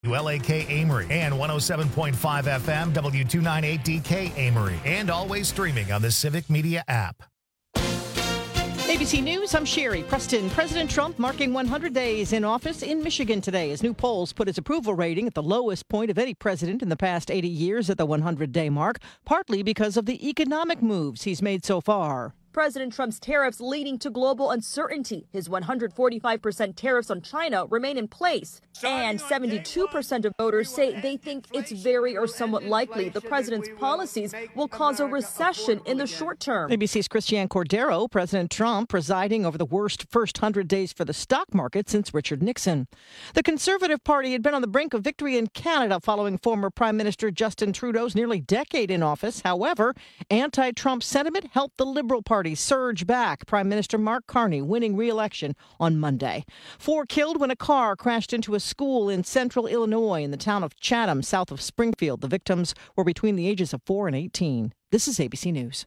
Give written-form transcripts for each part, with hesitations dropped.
WLAK Amory and 107.5 FM W298DK Amory, and always streaming on the Civic Media app. ABC News, I'm Sherry Preston. President Trump marking 100 days in office in Michigan today as new polls put his approval rating at the lowest point of any president in the past 80 years at the 100-day mark, partly because of the economic moves he's made so far. President Trump's tariffs leading to global uncertainty. His 145% tariffs on China remain in place. And 72% of voters say they think it's very or somewhat likely the president's policies will cause a recession in the short term. ABC's Christiane Cordero, President Trump presiding over the worst first 100 days for the stock market since Richard Nixon. The Conservative Party had been on the brink of victory in Canada following former Prime Minister Justin Trudeau's nearly decade in office. However, anti-Trump sentiment helped the Liberal Party surge back. Prime Minister Mark Carney winning re-election on Monday. 4 killed when a car crashed into a school in central Illinois in the town of Chatham, south of Springfield. The victims were between the ages of 4 and 18. This is ABC News.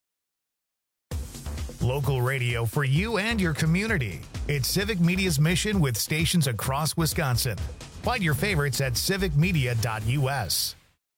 Local radio for you and your community. It's Civic Media's mission with stations across Wisconsin. Find your favorites at civicmedia.us.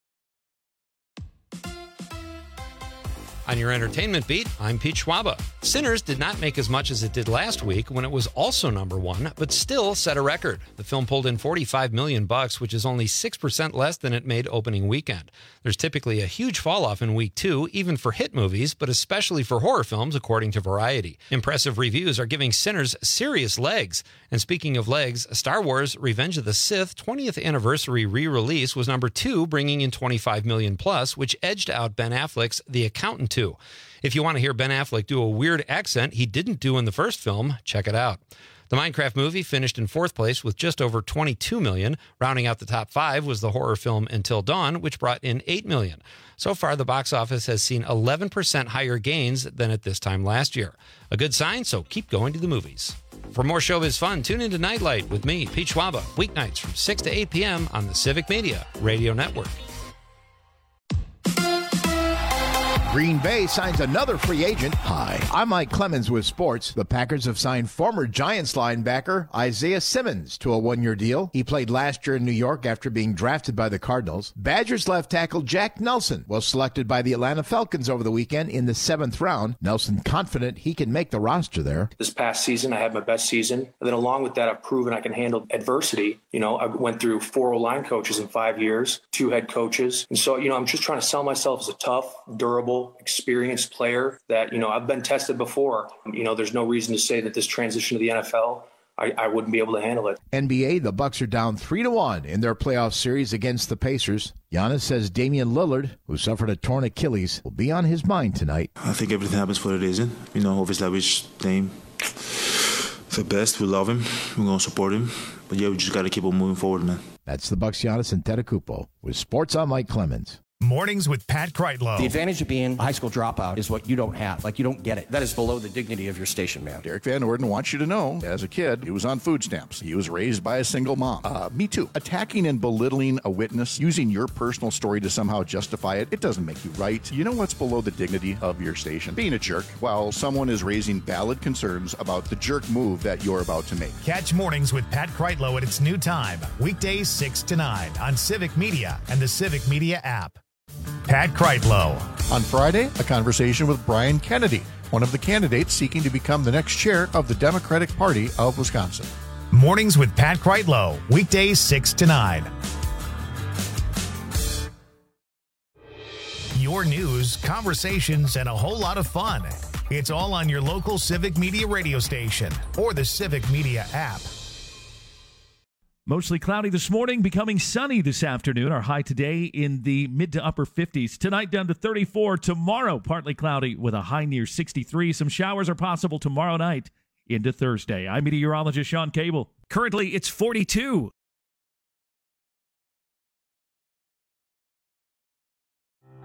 On your entertainment beat, I'm Pete Schwaba. Sinners did not make as much as it did last week when it was also number one, but still set a record. The film pulled in $45 million, which is only 6% less than it made opening weekend. There's typically a huge fall-off in week 2, even for hit movies, but especially for horror films, according to Variety. Impressive reviews are giving Sinners serious legs. And speaking of legs, Star Wars Revenge of the Sith 20th anniversary re-release was number 2, bringing in $25 million+, which edged out Ben Affleck's The Accountant 2. If you want to hear Ben Affleck do a weird accent he didn't do in the first film, check it out. The Minecraft movie finished in 4th place with just over $22 million. Rounding out the top 5 was the horror film Until Dawn, which brought in $8 million. So far, the box office has seen 11% higher gains than at this time last year. A good sign, so keep going to the movies. For more showbiz fun, tune into Nightlight with me, Pete Schwaba, weeknights from 6 to 8 p.m. on the Civic Media Radio Network. Green Bay signs another free agent. Hi, I'm Mike Clemens with sports. The Packers have signed former Giants linebacker Isaiah Simmons to a 1-year deal. He played last year in New York after being drafted by the Cardinals. Badgers left tackle Jack Nelson was selected by the Atlanta Falcons over the weekend in the 7th round. Nelson confident he can make the roster there. This past season, I had my best season. And then along with that, I've proven I can handle adversity. I went through 4 line coaches in 5 years, 2 head coaches. And so, I'm just trying to sell myself as a tough, durable, experienced player that, I've been tested before. There's no reason to say that this transition to the NFL, I wouldn't be able to handle it. NBA, the Bucks are down 3-1 in their playoff series against the Pacers. Giannis says Damian Lillard, who suffered a torn Achilles, will be on his mind tonight. I think everything happens for a reason. Obviously I wish Dame the best. We love him. We're going to support him. But yeah, we just got to keep on moving forward, man. That's the Bucks, Giannis Antetokounmpo. With Sports, I'm Mike Clemens. Mornings with Pat Kreitlow. The advantage of being a high school dropout is what you don't have. You don't get it. That is below the dignity of your station, man. Derek Van Orden wants you to know, as a kid, he was on food stamps. He was raised by a single mom. Me too. Attacking and belittling a witness, using your personal story to somehow justify it, it doesn't make you right. You know what's below the dignity of your station? Being a jerk while someone is raising valid concerns about the jerk move that you're about to make. Catch Mornings with Pat Kreitlow at its new time, weekdays 6 to 9 on Civic Media and the Civic Media app. Pat Kreitlow. On Friday, a conversation with Brian Kennedy, one of the candidates seeking to become the next chair of the Democratic Party of Wisconsin. Mornings with Pat Kreitlow, weekdays 6 to 9. Your news, conversations, and a whole lot of fun. It's all on your local Civic Media radio station or the Civic Media app. Mostly cloudy this morning, becoming sunny this afternoon. Our high today in the mid to upper 50s. Tonight down to 34. Tomorrow, partly cloudy with a high near 63. Some showers are possible tomorrow night into Thursday. I'm meteorologist Sean Cable. Currently, it's 42.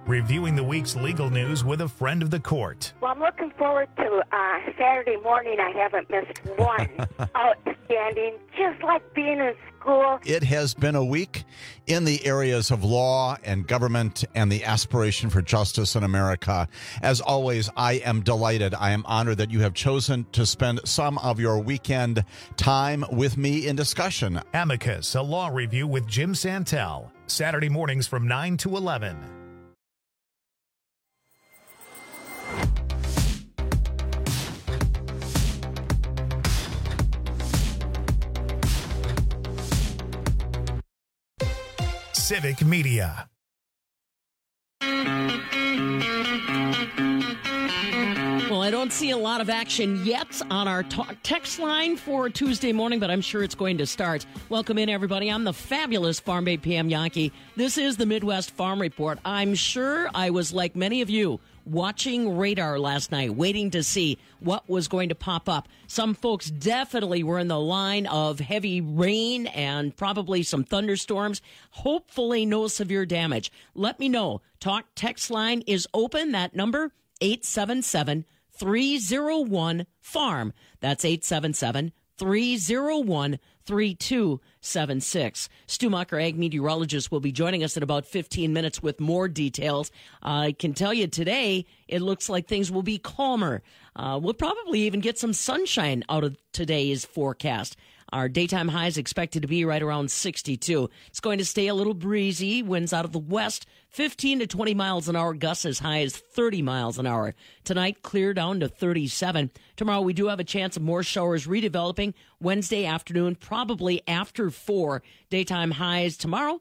Reviewing the week's legal news with a friend of the court. Well, I'm looking forward to Saturday morning. I haven't missed one. Outstanding, just like being in school. It has been a week in the areas of law and government and the aspiration for justice in America. As always, I am delighted. I am honored that you have chosen to spend some of your weekend time with me in discussion. Amicus, a law review with Jim Santel. Saturday mornings from 9 to 11. Civic Media. Well, I don't see a lot of action yet on our text line for Tuesday morning, but I'm sure it's going to start. Welcome in, everybody. I'm the fabulous Farm Babe Pam Yankee. This is the Midwest Farm Report. I'm sure I was like many of you watching radar last night, waiting to see what was going to pop up. Some folks definitely were in the line of heavy rain and probably some thunderstorms. Hopefully no severe damage. Let me know. Text line is open. That number, 877-301-FARM. That's 877-301-3276. Stu Mucker, ag meteorologist, will be joining us in about 15 minutes with more details. I can tell you today, it looks like things will be calmer. We'll probably even get some sunshine out of today's forecast. Our daytime high is expected to be right around 62. It's going to stay a little breezy. Winds out of the west, 15 to 20 miles an hour. Gusts as high as 30 miles an hour. Tonight, clear down to 37. Tomorrow, we do have a chance of more showers redeveloping. Wednesday afternoon, probably after 4. Daytime highs tomorrow,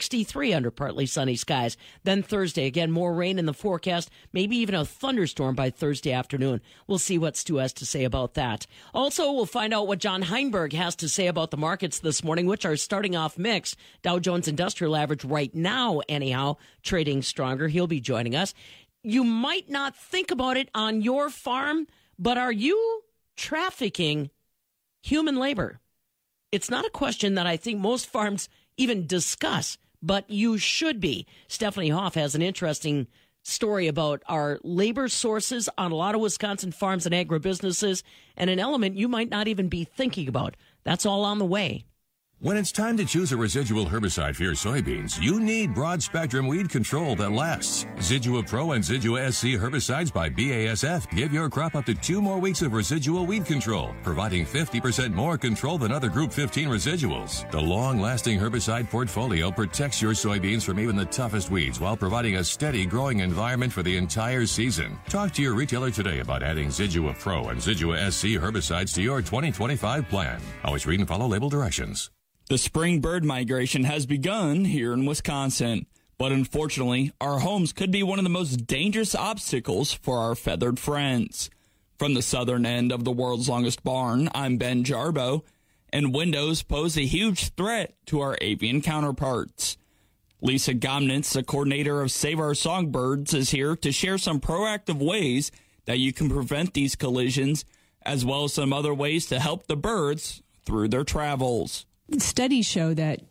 63 under partly sunny skies. Then Thursday, again, more rain in the forecast, maybe even a thunderstorm by Thursday afternoon. We'll see what Stu has to say about that. Also, we'll find out what John Heinberg has to say about the markets this morning, which are starting off mixed. Dow Jones Industrial Average right now, anyhow, trading stronger. He'll be joining us. You might not think about it on your farm, but are you trafficking human labor? It's not a question that I think most farms even discuss, but you should be. Stephanie Hoff has an interesting story about our labor sources on a lot of Wisconsin farms and agribusinesses, and an element you might not even be thinking about. That's all on the way. When it's time to choose a residual herbicide for your soybeans, you need broad-spectrum weed control that lasts. Zidua Pro and Zidua SC herbicides by BASF give your crop up to 2 more weeks of residual weed control, providing 50% more control than other Group 15 residuals. The long-lasting herbicide portfolio protects your soybeans from even the toughest weeds while providing a steady growing environment for the entire season. Talk to your retailer today about adding Zidua Pro and Zidua SC herbicides to your 2025 plan. Always read and follow label directions. The spring bird migration has begun here in Wisconsin, but unfortunately, our homes could be one of the most dangerous obstacles for our feathered friends. From the southern end of the world's longest barn, I'm Ben Jarbo, and windows pose a huge threat to our avian counterparts. Lisa Gomnitz, the coordinator of Save Our Songbirds, is here to share some proactive ways that you can prevent these collisions, as well as some other ways to help the birds through their travels. Studies show that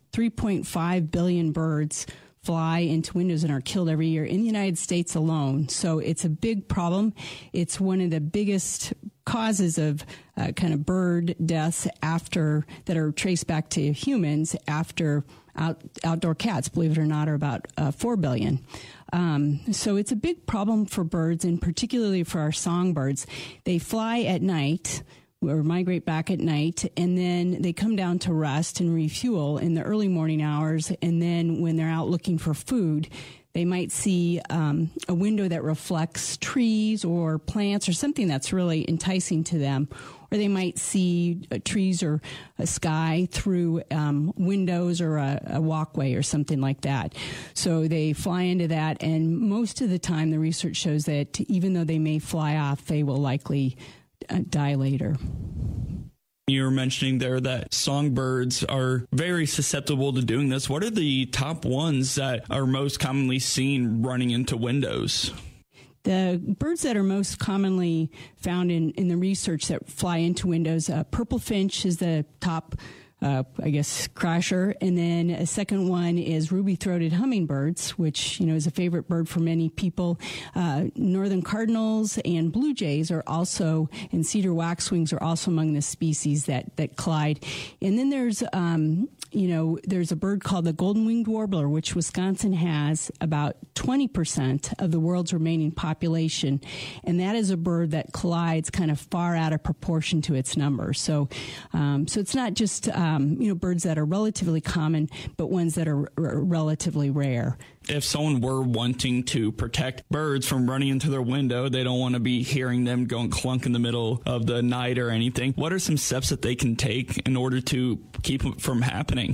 3.5 billion birds fly into windows and are killed every year in the United States alone. So it's a big problem. It's one of the biggest causes of kind of bird deaths that are traced back to humans after outdoor cats, believe it or not, are about 4 billion. So it's a big problem for birds, and particularly for our songbirds. They fly at night, or migrate back at night, and then they come down to rest and refuel in the early morning hours. And then when they're out looking for food, they might see a window that reflects trees or plants or something that's really enticing to them. Or they might see trees or a sky through windows or a walkway or something like that. So they fly into that, and most of the time the research shows that even though they may fly off, they will likely die later. You were mentioning there that songbirds are very susceptible to doing this. What are the top ones that are most commonly seen running into windows? The birds that are most commonly found in the research that fly into windows, purple finch is the top I guess, crasher. And then a second one is ruby-throated hummingbirds, which, is a favorite bird for many people. Northern cardinals and blue jays are also, and cedar waxwings are also among the species that collide. And then there's, there's a bird called the golden-winged warbler, which Wisconsin has about 20% of the world's remaining population. And that is a bird that collides kind of far out of proportion to its numbers. So it's not just, birds that are relatively common, but ones that are relatively rare. If someone were wanting to protect birds from running into their window, they don't want to be hearing them going clunk in the middle of the night or anything. What are some steps that they can take in order to keep it from happening?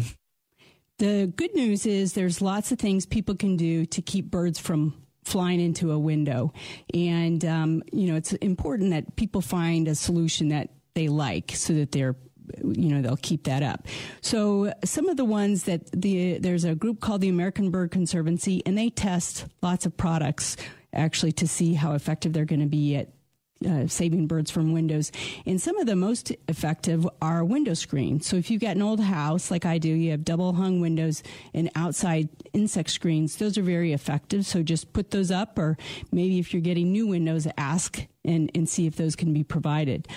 The good news is there's lots of things people can do to keep birds from flying into a window. And, it's important that people find a solution that they like so that they'll keep that up. So some of the ones that there's a group called the American Bird Conservancy, and they test lots of products actually to see how effective they're going to be at saving birds from windows. And some of the most effective are window screens. So if you've got an old house like I do, you have double hung windows and outside insect screens. Those are very effective. So just put those up, or maybe if you're getting new windows, ask and see if those can be provided.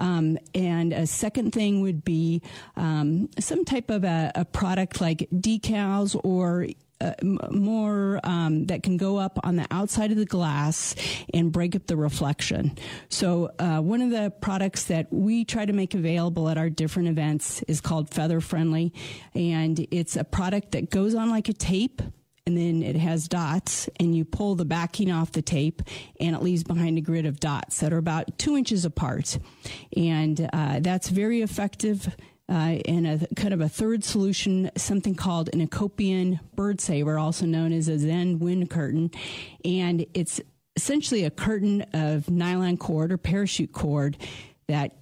And a second thing would be some type of a product like decals or more that can go up on the outside of the glass and break up the reflection. So one of the products that we try to make available at our different events is called Feather Friendly, and it's a product that goes on like a tape, and then it has dots, and you pull the backing off the tape, and it leaves behind a grid of dots that are about 2 inches apart. And that's very effective. And a kind of a third solution, something called an Ecopian bird saver, also known as a Zen wind curtain. And it's essentially a curtain of nylon cord or parachute cord that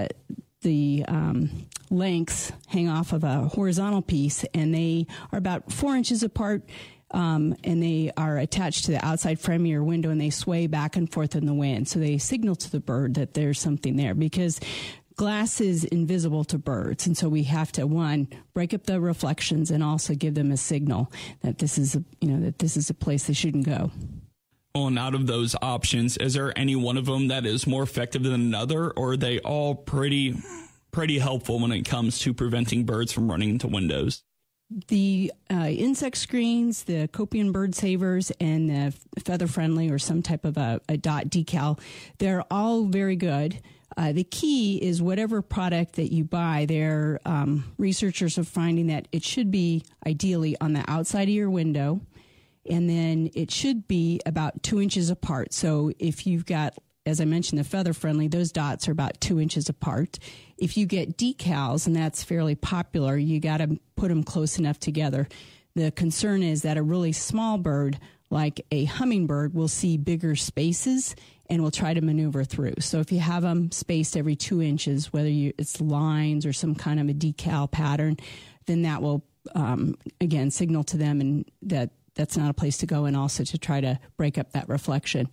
the lengths hang off of a horizontal piece, and they are about 4 inches apart. And they are attached to the outside frame of your window, and they sway back and forth in the wind. So they signal to the bird that there's something there, because glass is invisible to birds. And so we have to, one, break up the reflections and also give them a signal that this is a place they shouldn't go. Well, and out of those options, is there any one of them that is more effective than another, or are they all pretty helpful when it comes to preventing birds from running into windows? The insect screens, the Ecopian bird savers, and the Feather Friendly or some type of a dot decal, they're all very good. The key is whatever product that you buy, their researchers are finding that it should be ideally on the outside of your window, and then it should be about 2 inches apart. So if you've got, as I mentioned, the Feather Friendly, those dots are about 2 inches apart. If you get decals, and that's fairly popular, you got to put them close enough together. The concern is that a really small bird, like a hummingbird, will see bigger spaces and will try to maneuver through. So if you have them spaced every 2 inches, whether it's lines or some kind of a decal pattern, then that will, again, signal to them and that's not a place to go, and also to try to break up that reflection.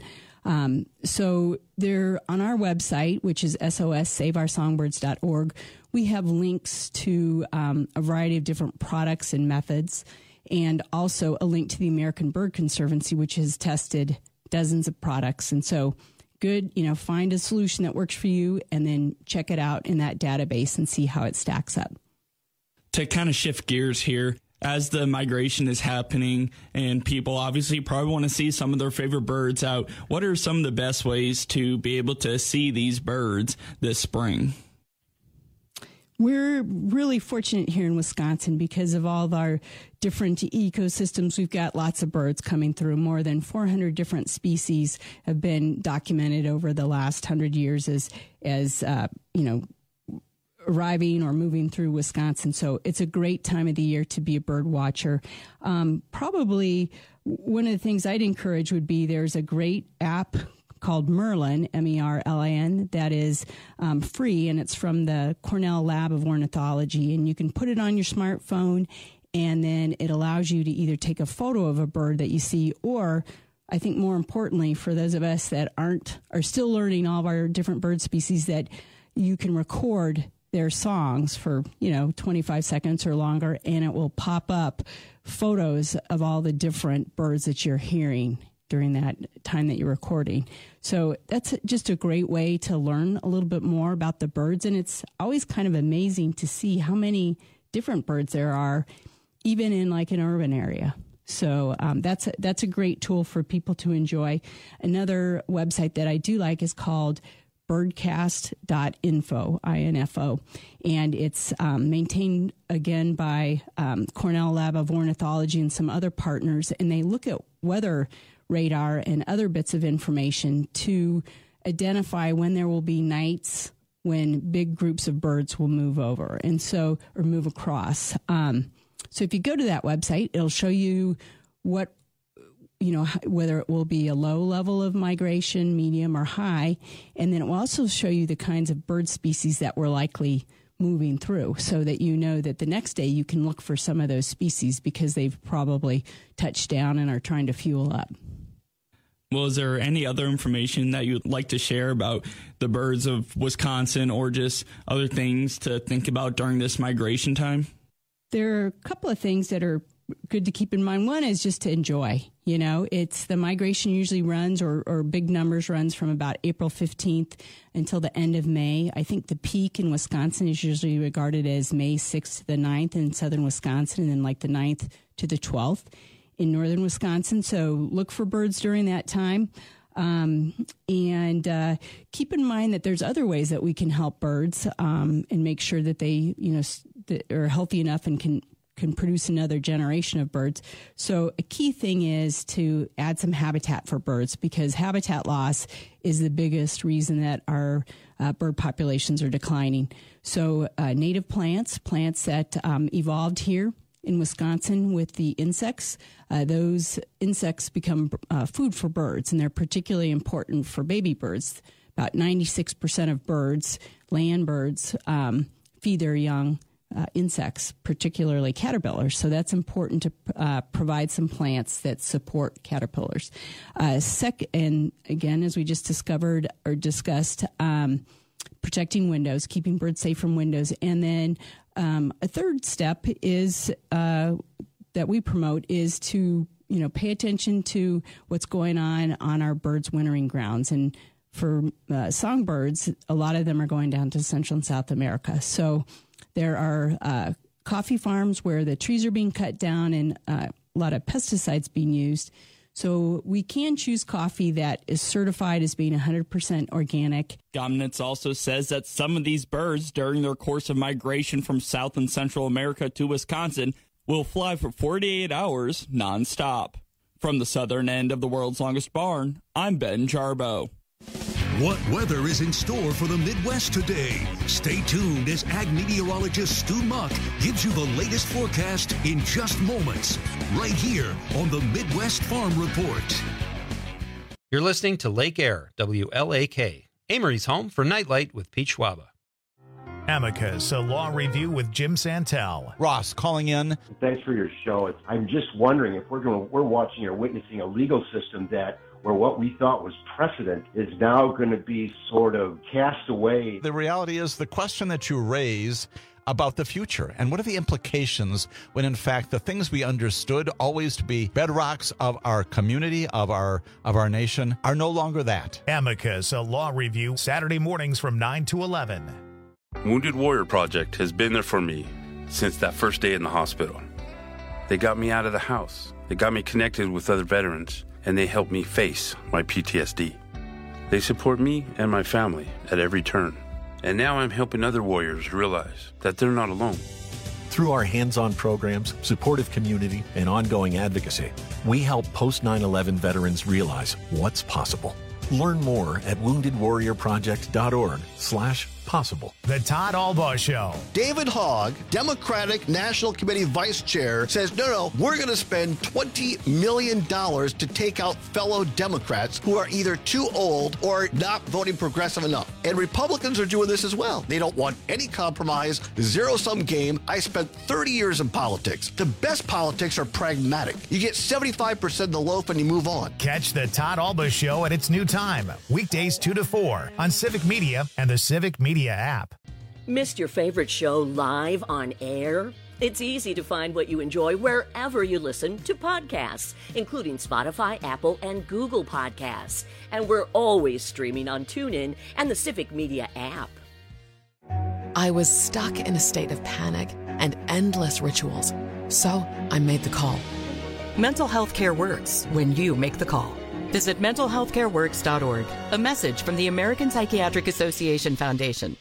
So they're on our website, which is SOSSaveOurSongbirds.org. We have links to a variety of different products and methods, and also a link to the American Bird Conservancy, which has tested dozens of products. And so good, find a solution that works for you and then check it out in that database and see how it stacks up. To kind of shift gears here, as the migration is happening and people obviously probably want to see some of their favorite birds out, what are some of the best ways to be able to see these birds this spring? We're really fortunate here in Wisconsin because of all of our different ecosystems. We've got lots of birds coming through. More than 400 different species have been documented over the last 100 years as arriving or moving through Wisconsin. So it's a great time of the year to be a bird watcher. Probably one of the things I'd encourage would be there's a great app called Merlin, MERLIN, that is free, and it's from the Cornell Lab of Ornithology. And you can put it on your smartphone, and then it allows you to either take a photo of a bird that you see, or I think more importantly, for those of us that are still learning all of our different bird species, that you can record their songs for, 25 seconds or longer, and it will pop up photos of all the different birds that you're hearing during that time that you're recording. So that's just a great way to learn a little bit more about the birds. And it's always kind of amazing to see how many different birds there are, even in like an urban area. So that's a great tool for people to enjoy. Another website that I do like is called birdcast.info, INFO, and it's maintained again by Cornell Lab of Ornithology and some other partners, and they look at weather radar and other bits of information to identify when there will be nights when big groups of birds will move over or move across. So if you go to that website, it'll show you what, whether it will be a low level of migration, medium, or high. And then it will also show you the kinds of bird species that we're likely moving through, so that you know that the next day you can look for some of those species because they've probably touched down and are trying to fuel up. Well, is there any other information that you'd like to share about the birds of Wisconsin, or just other things to think about during this migration time? There are a couple of things that are good to keep in mind. One is just to enjoy. It's the migration usually runs or big numbers runs from about April 15th until the end of May. I think the peak in Wisconsin is usually regarded as May 6th to the 9th in southern Wisconsin, and then like the 9th to the 12th in northern Wisconsin. So look for birds during that time. And keep in mind that there's other ways that we can help birds and make sure that they, that are healthy enough and can produce another generation of birds. So a key thing is to add some habitat for birds, because habitat loss is the biggest reason that our bird populations are declining. So native plants that evolved here in Wisconsin with the insects, those insects become food for birds, and they're particularly important for baby birds. About 96% of birds, land birds, feed their young insects, particularly caterpillars. So that's important to provide some plants that support caterpillars. And again, as we just discussed, protecting windows, keeping birds safe from windows. And then a third step is that we promote is to pay attention to what's going on our birds' wintering grounds. And for songbirds, a lot of them are going down to Central and South America. So there are coffee farms where the trees are being cut down and a lot of pesticides being used. So we can choose coffee that is certified as being 100% organic. Gomnitz also says that some of these birds, during their course of migration from South and Central America to Wisconsin, will fly for 48 hours nonstop. From the southern end of the world's longest barn, I'm Ben Jarbo. What weather is in store for the Midwest today? Stay tuned as ag meteorologist Stu Muck gives you the latest forecast in just moments, right here on the Midwest Farm Report. You're listening to Lake Air, WLAK, Amory's home for Nightlight with Pete Schwaba. Amicus, a law review with Jim Santel. Ross calling in. Thanks for your show. I'm just wondering if we're watching or witnessing a legal system where what we thought was precedent is now going to be sort of cast away. The reality is the question that you raise about the future, and what are the implications when in fact the things we understood always to be bedrocks of our community, of our nation, are no longer that. Amicus, a law review, Saturday mornings from 9 to 11. Wounded Warrior Project has been there for me since that first day in the hospital. They got me out of the house. They got me connected with other veterans, and they helped me face my PTSD. They support me and my family at every turn. And now I'm helping other warriors realize that they're not alone. Through our hands-on programs, supportive community, and ongoing advocacy, we help post-9/11 veterans realize what's possible. Learn more at woundedwarriorproject.org/possible. The Todd Albaugh Show. David Hogg, Democratic National Committee Vice Chair, says, no, we're going to spend $20 million to take out fellow Democrats who are either too old or not voting progressive enough. And Republicans are doing this as well. They don't want any compromise, zero-sum game. I spent 30 years in politics. The best politics are pragmatic. You get 75% of the loaf and you move on. Catch the Todd Albaugh Show at its new time, weekdays 2 to 4 on Civic Media and the Civic Media app. Missed your favorite show live on air? It's easy to find what you enjoy wherever you listen to podcasts, including Spotify, Apple, and Google Podcasts. And we're always streaming on TuneIn and the Civic Media app. I was stuck in a state of panic and endless rituals. So I made the call. Mental health care works when you make the call. Visit mentalhealthcareworks.org. A message from the American Psychiatric Association Foundation.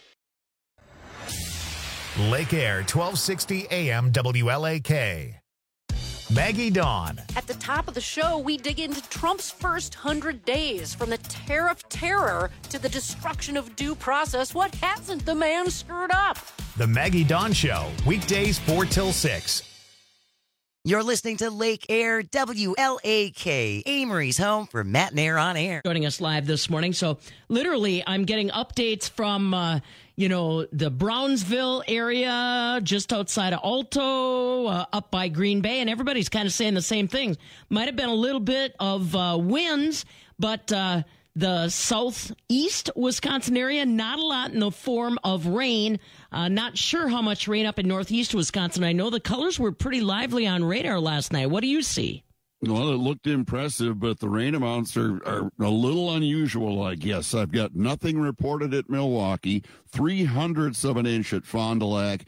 Lake Air, 1260 AM WLAK. Maggie Dawn. At the top of the show, we dig into Trump's first 100 days, from the tariff terror to the destruction of due process. What hasn't the man screwed up? The Maggie Dawn Show, weekdays 4 till 6. You're listening to Lake Air WLAK, Amory's home for Matt and Air on Air. Joining us live this morning. So literally, I'm getting updates from, the Brownsville area, just outside of Alto, up by Green Bay, and everybody's kind of saying the same thing. Might have been a little bit of winds, but the southeast Wisconsin area, not a lot in the form of rain. Not sure how much rain up in northeast Wisconsin. I know the colors were pretty lively on radar last night. What do you see? Well, it looked impressive, but the rain amounts are a little unusual, I guess. I've got nothing reported at Milwaukee, 0.03 of an inch at Fond du Lac,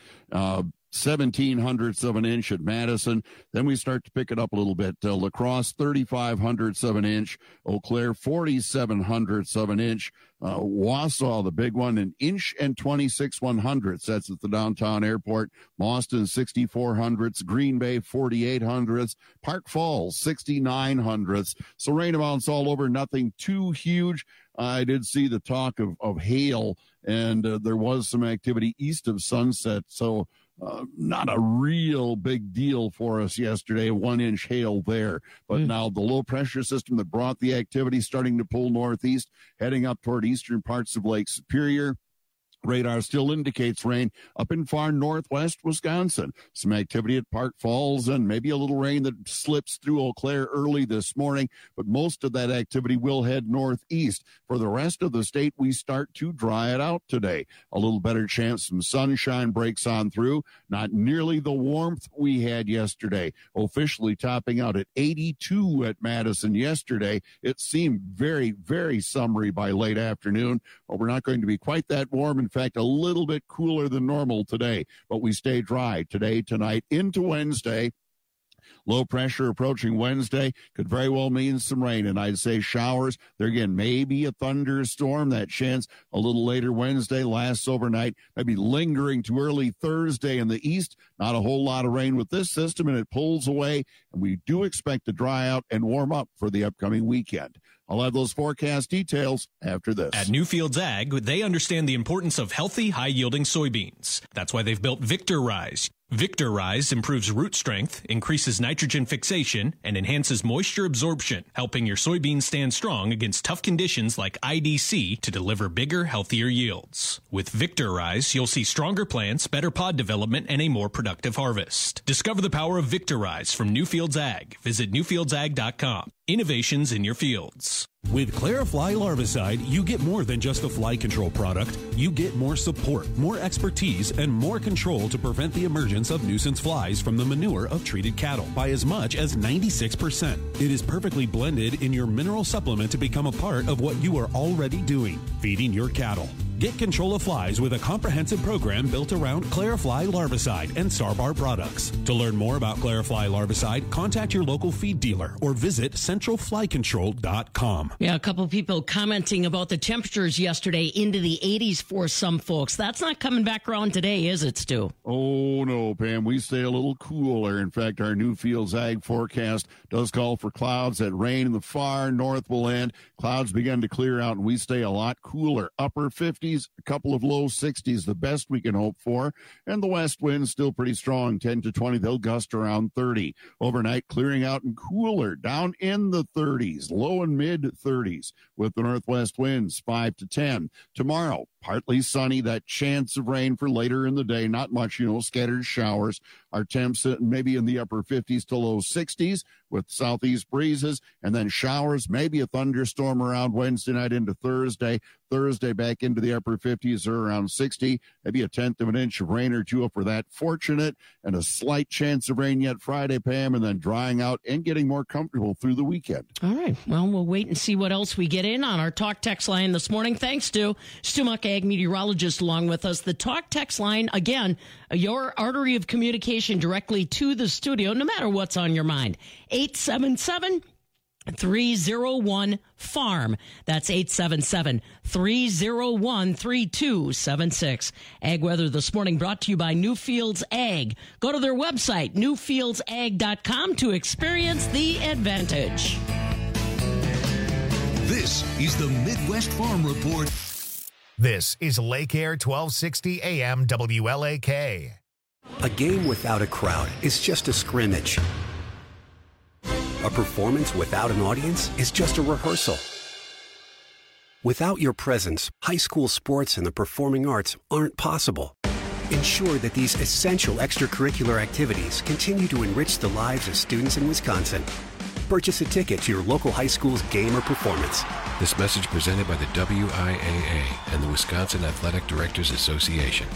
0.17 of an inch at Madison. Then we start to pick it up a little bit. La Crosse, 0.35 of an inch. Eau Claire, 0.47 of an inch. Wausau, the big one, 1 inch and 26/100. That's at the downtown airport. Boston, 64/100. Green Bay, 48/100. Park Falls, 69/100. So rain amounts all over, nothing too huge. I did see the talk of hail, and there was some activity east of Sunset. So not a real big deal for us yesterday, 1 inch hail there. But now the low pressure system that brought the activity starting to pull northeast, heading up toward eastern parts of Lake Superior. Radar still indicates rain up in far northwest Wisconsin. Some activity at Park Falls and maybe a little rain that slips through Eau Claire early this morning, but most of that activity will head northeast. For the rest of the state, we start to dry it out today. A little better chance some sunshine breaks on through. Not nearly the warmth we had yesterday. Officially topping out at 82 at Madison yesterday. It seemed very, very summery by late afternoon, but we're not going to be quite that warm. In fact, a little bit cooler than normal today, but we stay dry today, tonight, into Wednesday. Low pressure approaching Wednesday could very well mean some rain, and I'd say showers. There again, maybe a thunderstorm. That chance a little later Wednesday, lasts overnight, maybe lingering to early Thursday in the east. Not a whole lot of rain with this system, and it pulls away, and we do expect to dry out and warm up for the upcoming weekend. I'll have those forecast details after this. At Newfields Ag, they understand the importance of healthy, high-yielding soybeans. That's why they've built Victor Rise. Victor Rise improves root strength, increases nitrogen fixation, and enhances moisture absorption, helping your soybeans stand strong against tough conditions like IDC to deliver bigger, healthier yields. With Victor Rise, you'll see stronger plants, better pod development, and a more productive harvest. Discover the power of Victor Rise from Newfields Ag. Visit newfieldsag.com. Innovations in your fields. With Clarifly Larvicide, you get more than just a fly control product. You get more support, more expertise, and more control to prevent the emergence of nuisance flies from the manure of treated cattle by as much as 96%. It is perfectly blended in your mineral supplement to become a part of what you are already doing, feeding your cattle. Get control of flies with a comprehensive program built around Clarifly Larvicide and Starbar products. To learn more about Clarifly Larvicide, contact your local feed dealer or visit centralflycontrol.com. Yeah, a couple people commenting about the temperatures yesterday into the 80s for some folks. That's not coming back around today, is it, Stu? Oh, no, Pam. We stay a little cooler. In fact, our Newfields Ag forecast does call for clouds. That rain in the far north will end. Clouds begin to clear out, and we stay a lot cooler. Upper 50s, a couple of low 60s, the best we can hope for. And the west wind's still pretty strong, 10 to 20. They'll gust around 30. Overnight, clearing out and cooler, down in the 30s, low and mid 30s, with the northwest winds 5 to 10. Tomorrow, partly sunny, that chance of rain for later in the day. Not much, scattered showers. Our temps maybe in the upper 50s to low 60s with southeast breezes, and then showers, maybe a thunderstorm around Wednesday night into Thursday. Thursday back into the upper 50s or around 60. Maybe a tenth of an inch of rain or two for that. Fortunate and a slight chance of rain yet Friday, Pam, and then drying out and getting more comfortable through the weekend. All right. Well, we'll wait and see what else we get in on our talk text line this morning. Thanks to Stu Muck, ag meteorologist, along with us. The talk text line, again, your artery of communication directly to the studio, no matter what's on your mind. 877-301-FARM. That's 877-301-3276. Ag Weather this morning brought to you by Newfields Ag. Go to their website, newfieldsag.com, to experience the advantage. This is the Midwest Farm Report. This is Lake Air 1260 AM WLAK. A game without a crowd is just a scrimmage. A performance without an audience is just a rehearsal. Without your presence, high school sports and the performing arts aren't possible. Ensure that these essential extracurricular activities continue to enrich the lives of students in Wisconsin. Purchase a ticket to your local high school's game or performance. This message presented by the WIAA and the Wisconsin Athletic Directors Association.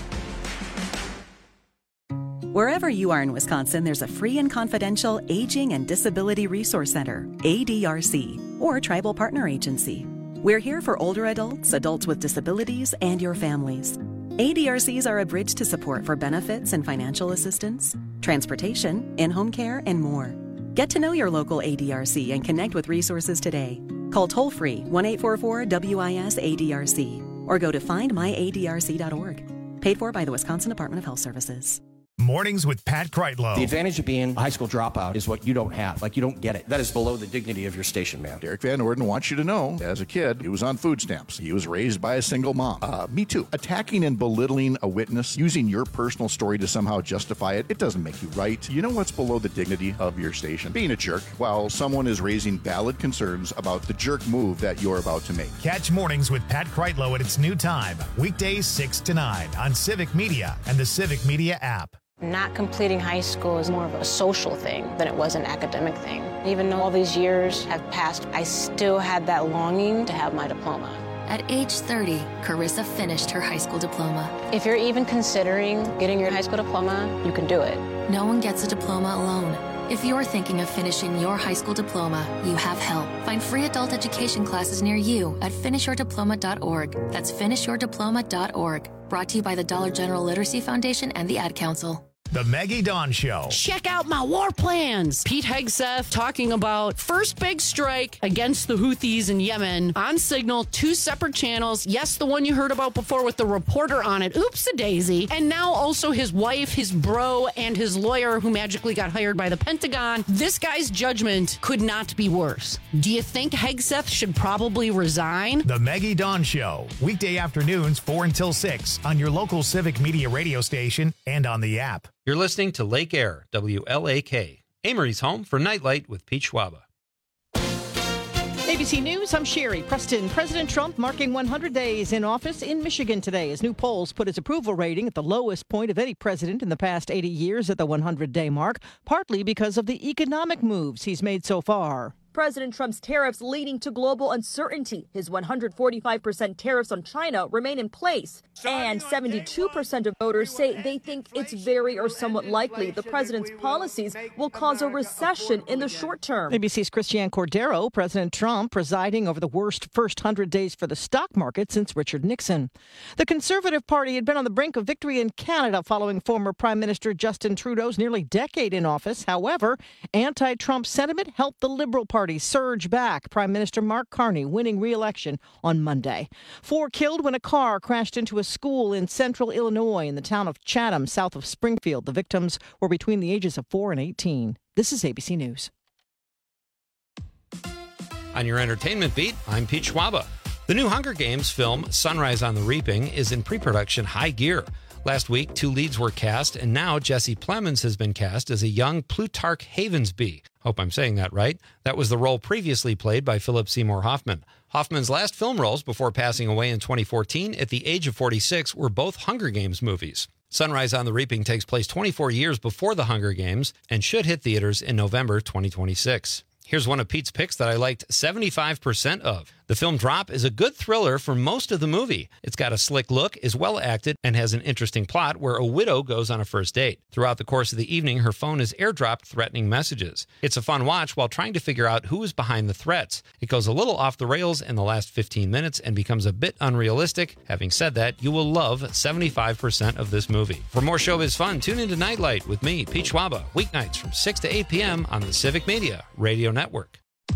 Wherever you are in Wisconsin, there's a free and confidential Aging and Disability Resource Center, ADRC, or Tribal Partner Agency. We're here for older adults, adults with disabilities, and your families. ADRCs are a bridge to support for benefits and financial assistance, transportation, in-home care, and more. Get to know your local ADRC and connect with resources today. Call toll-free 1-844-WIS-ADRC or go to findmyadrc.org. Paid for by the Wisconsin Department of Health Services. Mornings with Pat Kreitlow. The advantage of being a high school dropout is what you don't have. Like, you don't get it. That is below the dignity of your station, man. Derek Van Orden wants you to know, as a kid, he was on food stamps. He was raised by a single mom. Me too. Attacking and belittling a witness, using your personal story to somehow justify it, it doesn't make you right. You know what's below the dignity of your station? Being a jerk while someone is raising valid concerns about the jerk move that you're about to make. Catch Mornings with Pat Kreitlow at its new time, weekdays 6 to 9 on Civic Media and the Civic Media app. Not completing high school is more of a social thing than it was an academic thing. Even though all these years have passed, I still had that longing to have my diploma. At age 30, Carissa finished her high school diploma. If you're even considering getting your high school diploma, you can do it. No one gets a diploma alone. If you're thinking of finishing your high school diploma, you have help. Find free adult education classes near you at finishyourdiploma.org. That's finishyourdiploma.org. Brought to you by the Dollar General Literacy Foundation and the Ad Council. The Maggie Dawn Show. Check out my war plans. Pete Hegseth talking about first big strike against the Houthis in Yemen on Signal, 2 separate channels. Yes, the one you heard about before with the reporter on it. Oops-a-daisy. And now also his wife, his bro, and his lawyer who magically got hired by the Pentagon. This guy's judgment could not be worse. Do you think Hegseth should probably resign? The Maggie Dawn Show. Weekday afternoons 4 until 6 on your local Civic Media radio station and on the app. You're listening to Lake Air, WLAK, Amory's home for Nightlight with Pete Schwaba. ABC News, I'm Sherry Preston. President Trump marking 100 days in office in Michigan today as new polls put his approval rating at the lowest point of any president in the past 80 years at the 100-day mark, partly because of the economic moves he's made so far. President Trump's tariffs leading to global uncertainty. His 145% tariffs on China remain in place. And 72% of voters say they think it's very or somewhat likely the president's policies will cause a recession in the short term. ABC's Christiane Cordero, President Trump presiding over the worst first 100 days for the stock market since Richard Nixon. The Conservative Party had been on the brink of victory in Canada following former Prime Minister Justin Trudeau's nearly decade in office. However, anti-Trump sentiment helped the Liberal Party surge back. Prime Minister Mark Carney winning re-election on Monday. 4 killed when a car crashed into a school in central Illinois in the town of Chatham, south of Springfield. The victims were between the ages of 4 and 18. This is ABC News. On your entertainment beat, I'm Pete Schwaba. The new Hunger Games film, Sunrise on the Reaping, is in pre-production high gear. Last week, 2 leads were cast, and now Jesse Plemons has been cast as a young Plutarch Havensby. Hope I'm saying that right. That was the role previously played by Philip Seymour Hoffman. Hoffman's last film roles before passing away in 2014 at the age of 46 were both Hunger Games movies. Sunrise on the Reaping takes place 24 years before the Hunger Games and should hit theaters in November 2026. Here's one of Pete's picks that I liked 75% of. The film Drop is a good thriller for most of the movie. It's got a slick look, is well acted, and has an interesting plot where a widow goes on a first date. Throughout the course of the evening, her phone is airdropped threatening messages. It's a fun watch while trying to figure out who is behind the threats. It goes a little off the rails in the last 15 minutes and becomes a bit unrealistic. Having said that, you will love 75% of this movie. For more showbiz fun, tune into Nightlight with me, Pete Schwaba, weeknights from 6 to 8 p.m. on the Civic Media Radio Network.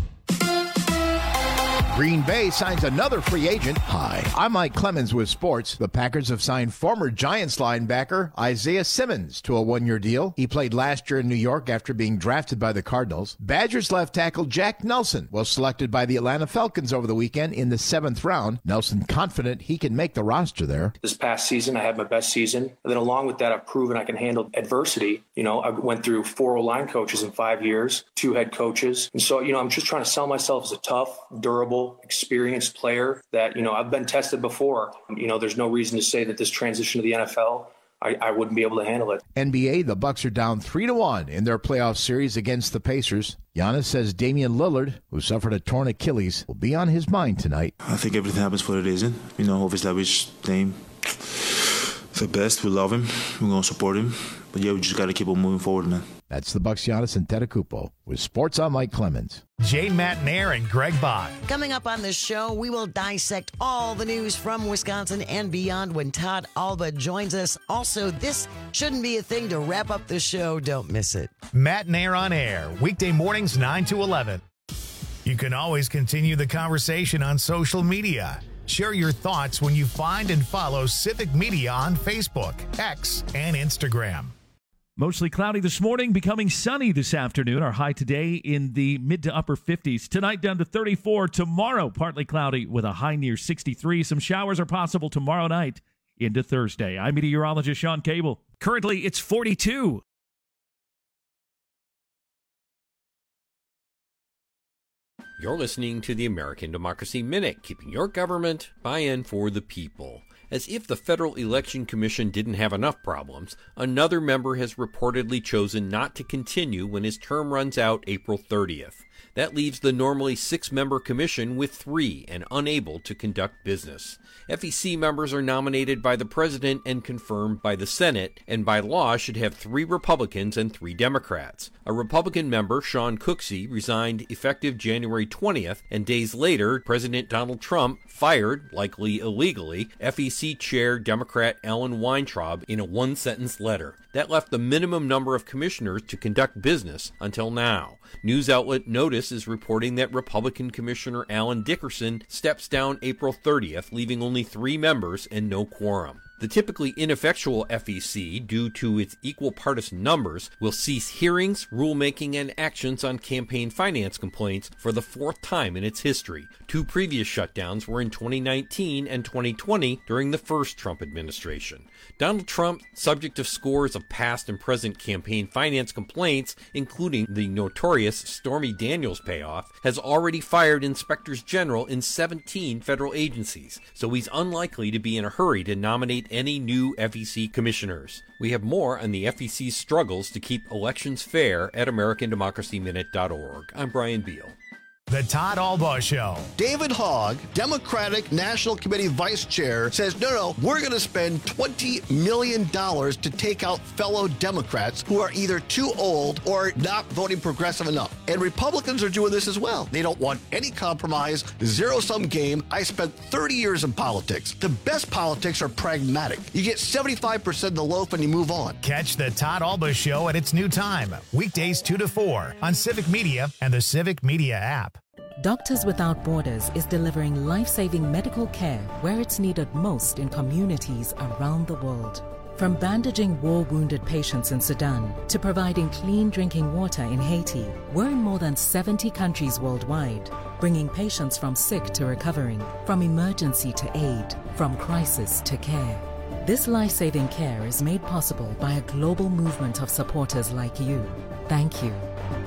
Green Bay signs another free agent. Hi, I'm Mike Clemens with sports. The Packers have signed former Giants linebacker Isaiah Simmons to a one-year deal. He played last year in New York after being drafted by the Cardinals. Badgers left tackle Jack Nelson was selected by the Atlanta Falcons over the weekend in the 7th round. Nelson confident he can make the roster there. This past season, I had my best season. And then along with that, I've proven I can handle adversity. I went through 4 O-line coaches in 5 years, 2 head coaches. And so, I'm just trying to sell myself as a tough, durable, experienced player that, I've been tested before. There's no reason to say that this transition to the NFL, I wouldn't be able to handle it. NBA, the Bucks are down 3-1 in their playoff series against the Pacers. Giannis says Damian Lillard, who suffered a torn Achilles, will be on his mind tonight. I think everything happens for a reason. Obviously I wish Dame the best. We love him. We're going to support him. But yeah, we just got to keep on moving forward, man. That's the Bucks, Giannis Antetokounmpo. With sports, I'm Mike Clemens. Jane Matnair and Greg Bach. Coming up on the show, we will dissect all the news from Wisconsin and beyond when Todd Alba joins us. Also, this shouldn't be a thing to wrap up the show. Don't miss it. Matnair on air, weekday mornings 9 to 11. You can always continue the conversation on social media. Share your thoughts when you find and follow Civic Media on Facebook, X, and Instagram. Mostly cloudy this morning, becoming sunny this afternoon. Our high today in the mid to upper 50s. Tonight down to 34. Tomorrow, partly cloudy with a high near 63. Some showers are possible tomorrow night into Thursday. I'm meteorologist Sean Cable. Currently, it's 42. You're listening to the American Democracy Minute, keeping your government by and for the people. As if the Federal Election Commission didn't have enough problems, another member has reportedly chosen not to continue when his term runs out April 30th. That leaves the normally 6-member commission with 3 and unable to conduct business. FEC members are nominated by the President and confirmed by the Senate, and by law should have 3 Republicans and 3 Democrats. A Republican member, Sean Cooksey, resigned effective January 20th, and days later, President Donald Trump fired, likely illegally, FEC Chair Democrat Alan Weintraub in a 1-sentence letter. That left the minimum number of commissioners to conduct business until now. News outlet Notice is reporting that Republican Commissioner Alan Dickerson steps down April 30th, leaving only 3 members and no quorum. The typically ineffectual FEC, due to its equal partisan numbers, will cease hearings, rulemaking, and actions on campaign finance complaints for the 4th time in its history. 2 previous shutdowns were in 2019 and 2020 during the first Trump administration. Donald Trump, subject of scores of past and present campaign finance complaints, including the notorious Stormy Daniels payoff, has already fired inspectors general in 17 federal agencies, so he's unlikely to be in a hurry to nominate any new FEC commissioners. We have more on the FEC's struggles to keep elections fair at AmericanDemocracyMinute.org. I'm Brian Beal. The Todd Alba Show. David Hogg, Democratic National Committee Vice Chair, says, no, we're going to spend $20 million to take out fellow Democrats who are either too old or not voting progressive enough. And Republicans are doing this as well. They don't want any compromise, zero-sum game. I spent 30 years in politics. The best politics are pragmatic. You get 75% of the loaf and you move on. Catch the Todd Alba Show at its new time, weekdays 2 to 4 on Civic Media and the Civic Media app. Doctors Without Borders is delivering life-saving medical care where it's needed most in communities around the world. From bandaging war-wounded patients in Sudan to providing clean drinking water in Haiti, we're in more than 70 countries worldwide, bringing patients from sick to recovering, from emergency to aid, from crisis to care. This life-saving care is made possible by a global movement of supporters like you. Thank you.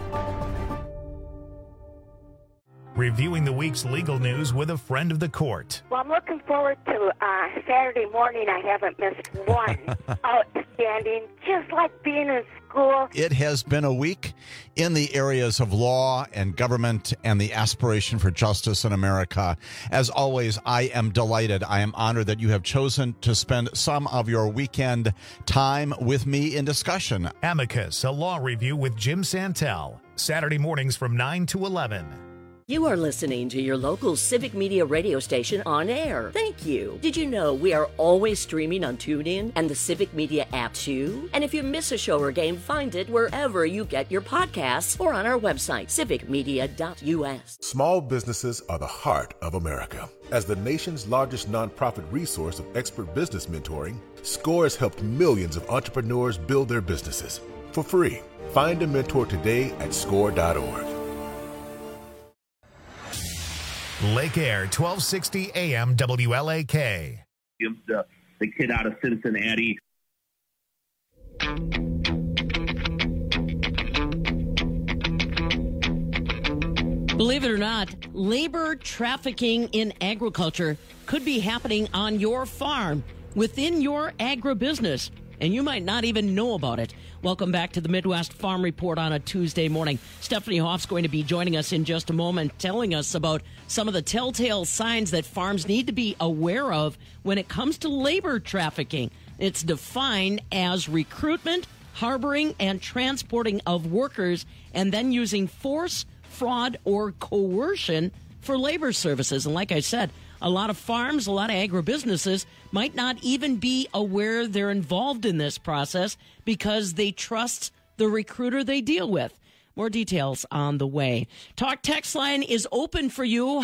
Reviewing the week's legal news with a friend of the court. Well, I'm looking forward to Saturday morning. I haven't missed one. outstanding, just like being in school. It has been a week in the areas of law and government and the aspiration for justice in America. As always, I am delighted. I am honored that you have chosen to spend some of your weekend time with me in discussion. Amicus, a law review with Jim Santel. Saturday mornings from 9 to 11. You are listening to your local Civic Media radio station on air. Thank you. Did you know we are always streaming on TuneIn and the Civic Media app too? And if you miss a show or game, find it wherever you get your podcasts or on our website, civicmedia.us. Small businesses are the heart of America. As the nation's largest nonprofit resource of expert business mentoring, SCORE has helped millions of entrepreneurs build their businesses for free. Find a mentor today at score.org. Lake Air, 1260 AM WLAK. The kid out of Cincinnati. Believe it or not, labor trafficking in agriculture could be happening on your farm, within your agribusiness, and you might not even know about it. Welcome back to the Midwest Farm Report on a Tuesday morning. Stephanie Hoff's going to be joining us in just a moment, telling us about some of the telltale signs that farms need to be aware of when it comes to labor trafficking. It's defined as recruitment, harboring, and transporting of workers, and then using force, fraud, or coercion for labor services. And like I said, a lot of farms, a lot of agribusinesses might not even be aware they're involved in this process because they trust the recruiter they deal with. More details on the way. Talk text line is open for you.